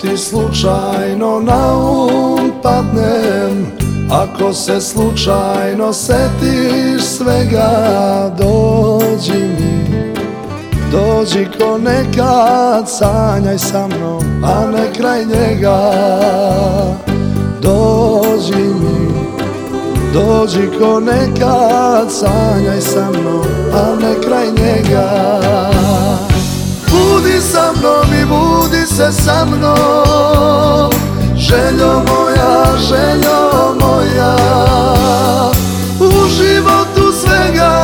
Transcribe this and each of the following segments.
ti slučajno na um padnem, ako se slučajno setiš svega, dođi mi, dođi ko nekad, sanjaj sa mnom, a ne kraj njega. Dođi mi, dođi ko nekad, sanjaj sa mnom, a ne kraj njega. Budi sa mnom i budi se sa mnom, željo moja, željo moja. U životu svega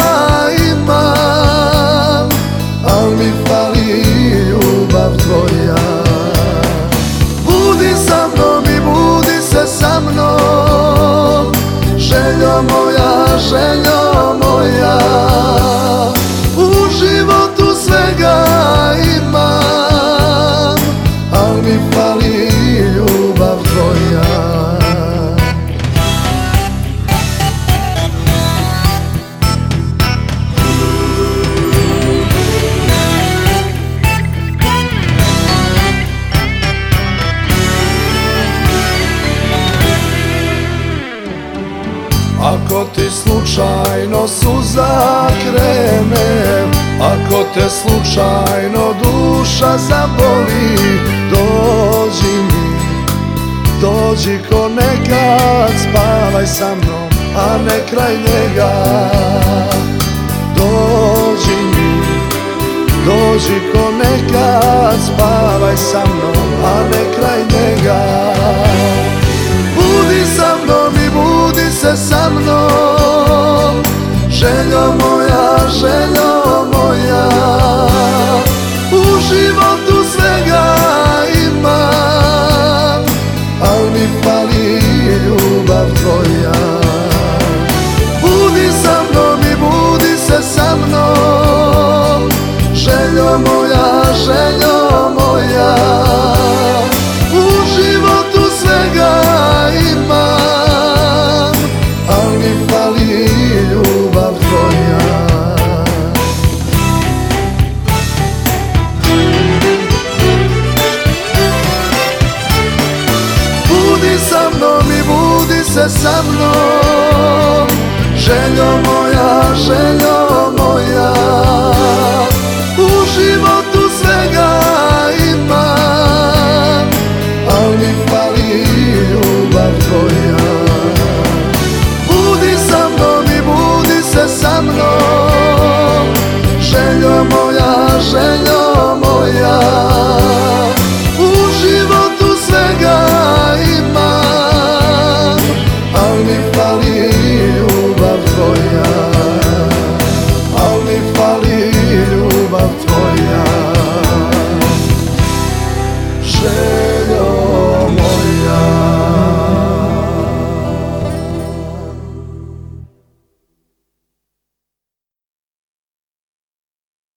imam, al mi fali ljubav tvoja. Budi sa mnom i budi se sa mnom, željo moja, željo moja. U životu svega imam, al mi fali ljubav tvoja. Ako ti slučajno suza krene, ako te slučajno duša zaboli, dođi mi, dođi ko nekad, spavaj sa mnom, a ne kraj njega. Dođi mi, dođi ko nekad, spavaj sa mnom, a ne kraj njega. Budi sa mnom i budi se sa mnom, željo moja, željo moja. U životu svega imam, al mi fali ljubav tvoja. Budi sa mnom i budi se sa mnom, željo moja, željo moja. U životu svega imam, al mi fali ljubav tvoja. Budi sa mnom i budi se sa mnom, željo moja.